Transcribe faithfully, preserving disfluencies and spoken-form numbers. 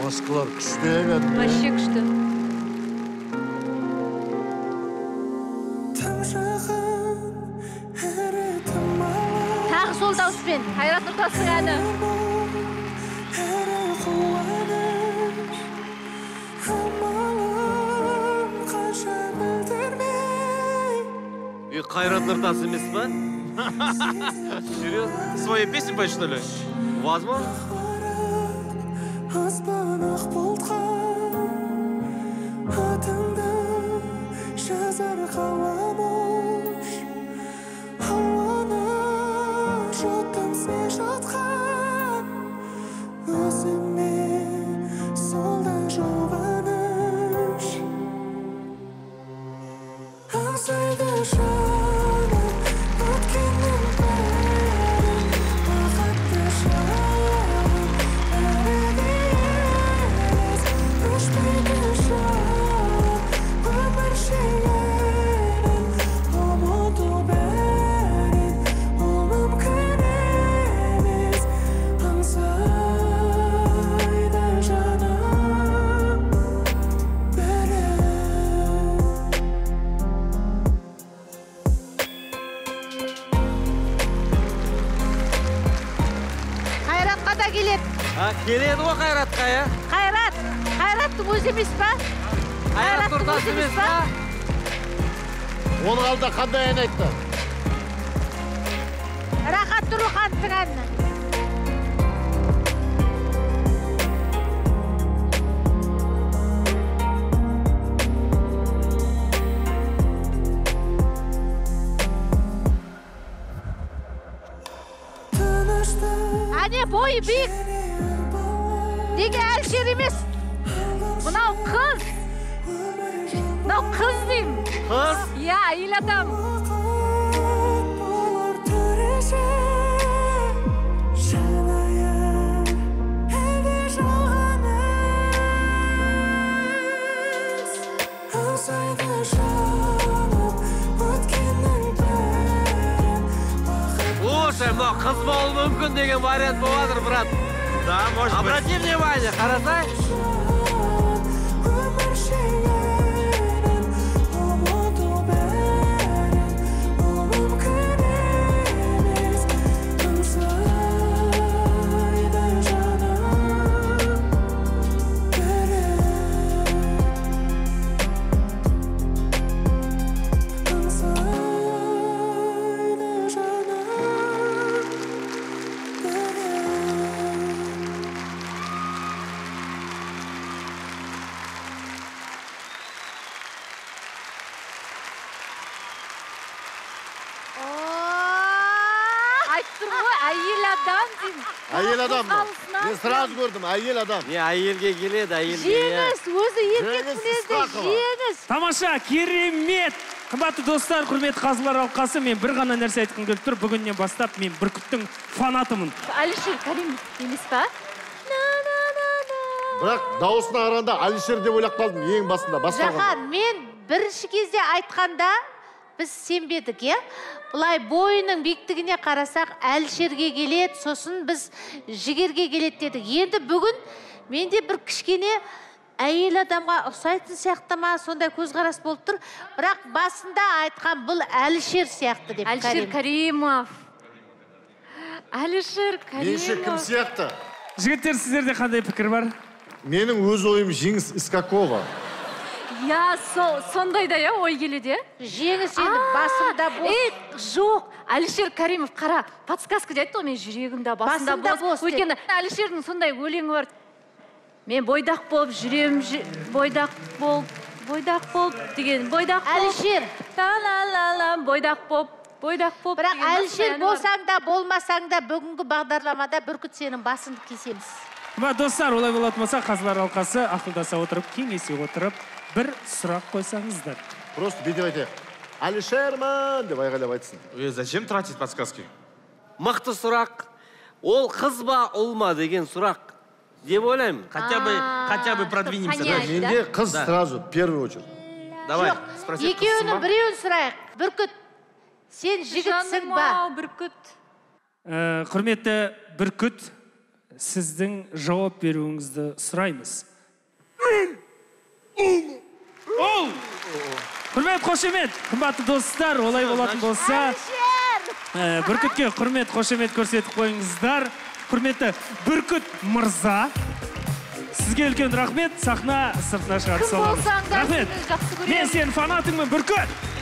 Маскалар күшті еді. Вообще күшті. Тағы сол дауыспен Қайрат Нұртастың әні. И Қайрат Нұртас емес па? Серьезно? Свои песни поешь, что ли? Возможно? Келеді ғой Қайратқа, я? Қайрат, Қайраттың өзі емес па? Қайрат Нұртас емес па? Оның алда қандай ән айтты? Рахат Тұрлыхановтың әні. Әне бойы биік. Неге Әлшер емес? Мынау қыз. Мынау қыз деймін. Қыз? Я, әйел адам. Слушай, мынау қыз болуы мүмкін деген вариант болады, брат. Да, может быть. Обрати внимание, қарасай. Әйел адам мı? Мен сразу көрдім, әйел адам. Не, әйелге келеді, әйелге. Жеңіс, өзі еркек мінезді жеңіс. Тамаша, керемет. Қымбатты достар, құрметті қазылар алқасы, мен бір ғана нәрсе айтқым келіп тұр. Бүгіннен бастап мен Бүркіттің фанатымын. Әлішер Каримов емес па? Бірақ дауысына қарағанда Әлішер деп ойлап қалдым ең басында. Жақан, мен бірінші кезде айтқанда біз сенбедік, е? Бұлай бойының биіктігіне қарасақ, Әлішерге келеді, сосын біз жігерге келеді дедік. Енді бүгін менде бір кішкене әйел адамға ұқсайтын сияқты ма, сондай көзқарас болып тұр. Бірақ басында айтқан бұл Әлішер сияқты деп. Әлішер Каримов. Әлішер Каримов. Менше кім сияқты? Жігіттер, сіздерде қандай пікір бар? Менің өз ойым Жеңіс Искакова. Я, сондай да, я, ой келеді. Жеңіс енді басында бос. Ей, жоқ, Әлішер Каримов, қара, подсказка айтты ғой, мен жүрегімде басында бос. Өйткені Әлішердің сондай өлеңі бар. Мен бойдақ болып, жүрем, бойдақ болып, бойдақ болып деген, бойдақ болып. Әлішер. Та-ла-ла-ла, бойдақ болып, бойдақ болып. Бірақ Әлішер болсаң да, болмасаң да, бүгінгі бағдарламада Бүркіт сенің басыңды кесеміз. Ба, достар, олай болатын болса, қазылар алқасы ақылдаса отырып, кеңесе отырып, бір сұрақ қойсаңыздар. Просто бедеп айтайық. Әлішерман деп айғайлап айтсын. Ой, зачем тратить подсказки? Мықты сұрақ. Ол қыз ба, ұл ма деген сұрақ. Деп ойлаймын. Хотя бы, хотя бы продвинемся. Менде қыз сразу, в первую очередь. Давай, спроси. Екеуінің біреуін сұрайық. Бүркіт, сен жігітсің ба? Бүркіт. Құрметті Бүркіт, сіздің жауап беруіңізді сұраймыз. Ол! Құрмет, қошемет, қымбатты достар, олай болатын болса, Бүркітке құрмет, қошемет көрсетіп қойыңыздар. Құрметті Бүркіт мырза, сізге үлкен рахмет, сахна сыртына шығарып саламыз. Рахмет. Мен сенің фанатыңмын, Бүркіт.